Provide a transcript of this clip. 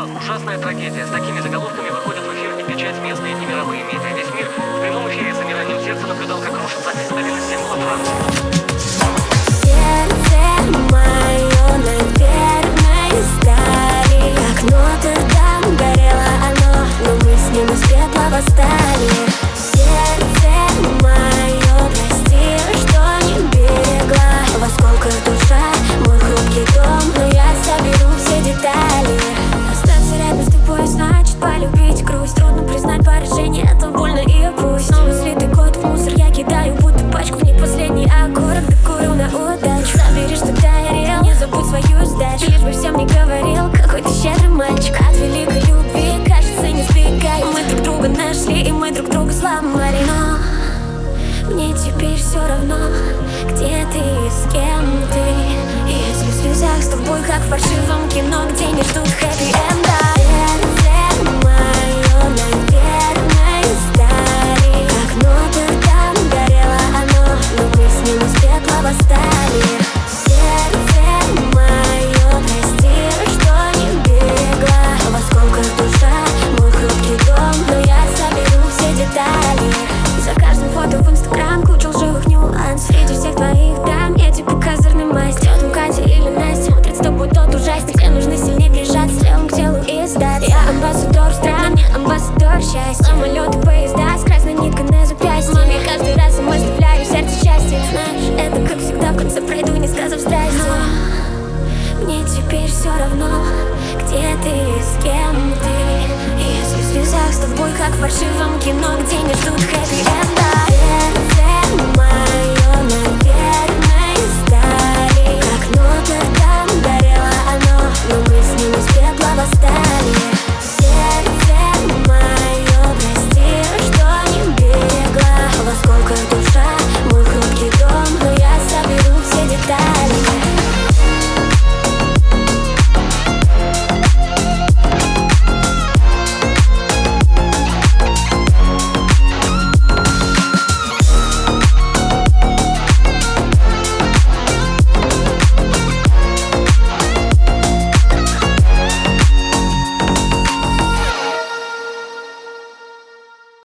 Катастрофа, ужасная трагедия. С такими заголовками выходят в эфир и печать местные и мировые медиа. Весь мир в прямом эфире с замиранием сердца наблюдал, как рушится один из символов Франции. Сердце мое на верной стали, как Нотр-Дам горело оно, но мы с ним из пепла восстали. Сердце мое, прости, что не берегла, в осколках душа, мой хрупкий дом, но я соберу все детали. Остаться рядом с тобой значит полюбить грусть. Трудно признать поражение, это больно и пусть. Снова слитый код в мусор я кидаю, будто пачку, в ней последний окурок, докурю на удачу. Забери, что горел, не забудь свою сдачу. Лишь бы всем не говорил, какой ты щедрый мальчик. От великой любви, кажется, не сбегай. Мы друг друга нашли, и мы друг друга сломали. Но мне теперь все равно, где ты и с кем ты. Если в слезах с тобой, как в паршивом кино, где не ждут хэппи-энда. Сердце мое на верной стали, как Нотр-Дам горело оно, но мы с ним из пепла восстали. Сердце мое, прости, что не берегла, в осколках душа, мой хрупкий дом, но я соберу все детали. За каждым фото в Инстаграм куча лживых нюансов. Среди всех твоих дам я типа козырный мастер. Тетя Катя или Настя смотрит с тобой тот ужастик, где нужно сильнее прижаться левым к телу и сдать. Я амбассадор стран, не амбассадор счастья. Самолеты, поезда с красной ниткой на запястье. Маме каждый раз умословляю сердце счастье. Знаешь, это как всегда в конце пройду, не сказав здрасте. Но мне теперь все равно, где ты и с кем ты. Если в слезах с тобой, как в паршивом кино, где не ждут хэппи-энда.